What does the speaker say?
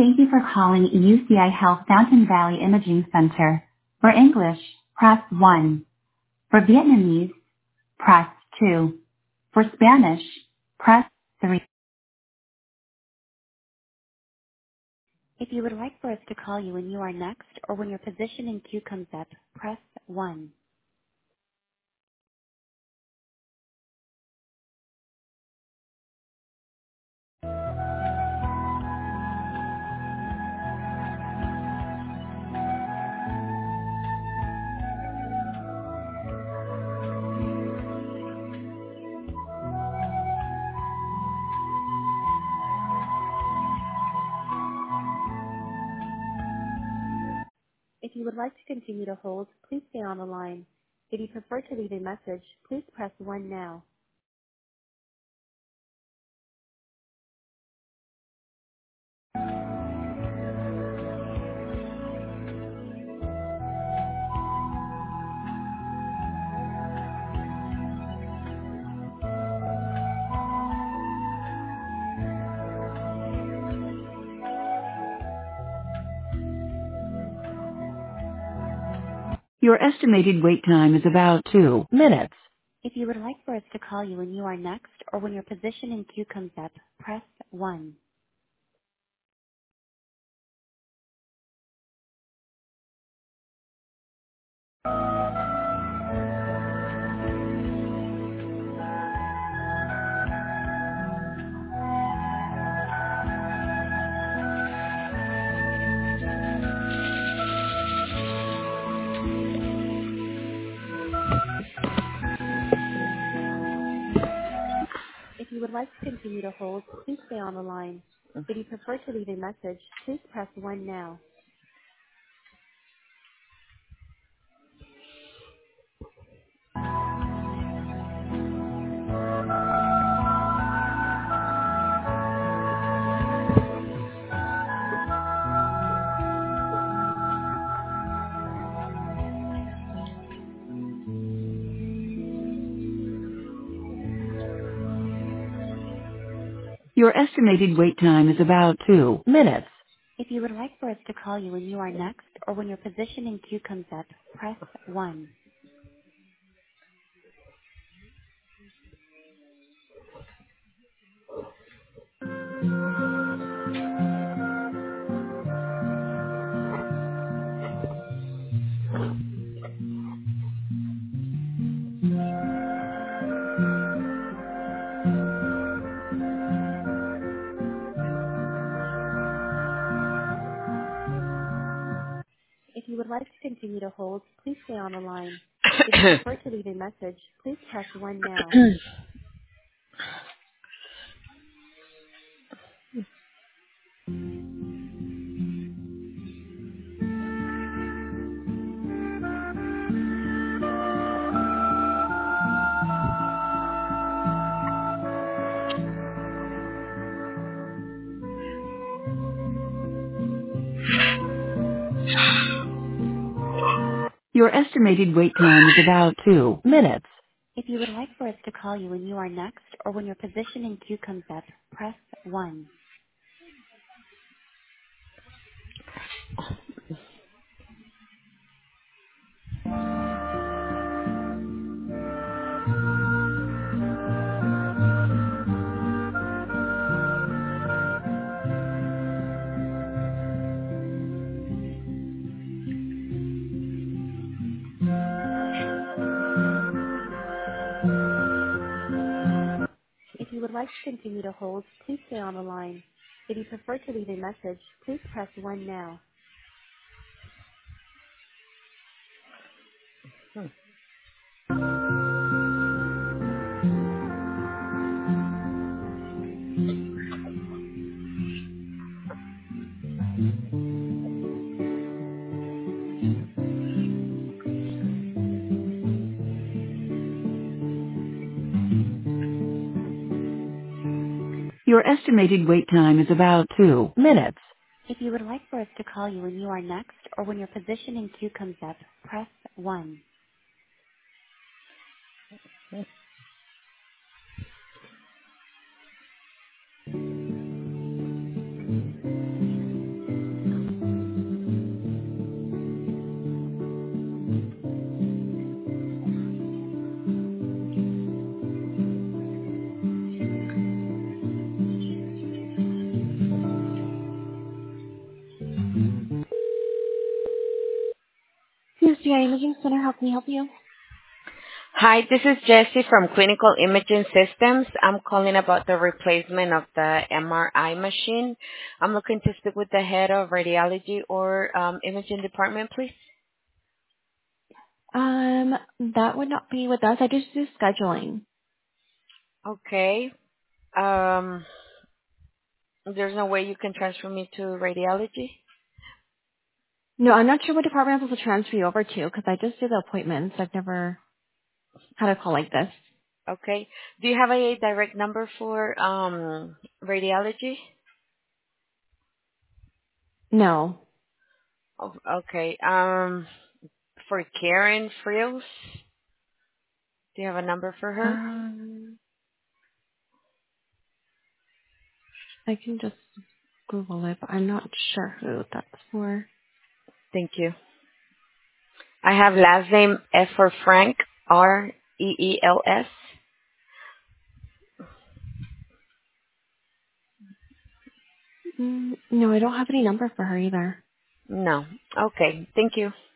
Thank you for calling UCI Health Fountain Valley Imaging Center. For English, press 1. For Vietnamese, press 2. For Spanish, press 3. If you would like for us to call you when you are next or when your position in queue comes up, press 1. If you would like to continue to hold, please stay on the line. If you prefer to leave a message, please press 1 now. Your estimated wait time is about 2 minutes. If you would like for us to call you when you are next or when your position in queue comes up, press 1. If you would like to continue to hold, please stay on the line. If you prefer to leave a message, please press 1 now. Your estimated wait time is about 2 minutes. If you would like for us to call you when you are next or when your position in queue comes up, press 1. If you would like to continue to hold, please stay on the line. If you prefer to leave a message, please press 1 now. Your estimated wait time is about 2 minutes. If you would like for us to call you when you are next or when your position in queue comes up, press 1. If you would like to continue to hold, please stay on the line. If you prefer to leave a message, please press 1 now. Your estimated wait time is about 2 minutes. If you would like for us to call you when you are next or when your position in queue comes up, press 1. UCI Imaging Center, how can I help you? Hi, this is Jessie from Clinical Imaging Systems. I'm calling about the replacement of the MRI machine. I'm looking to speak with the head of radiology or imaging department, please. That would not be with us. I just do scheduling. Okay. There's no way you can transfer me to radiology? No, I'm not sure what department I'm supposed to transfer you over to because I just do the appointments. I've never had a call like this. Okay. Do you have a direct number for radiology? No. Oh, okay. For Karen Friels, do you have a number for her? I can just Google it, but I'm not sure who that's for. Thank you. I have last name F for Frank, Reels. No, I don't have any number for her either. No. Okay. Thank you.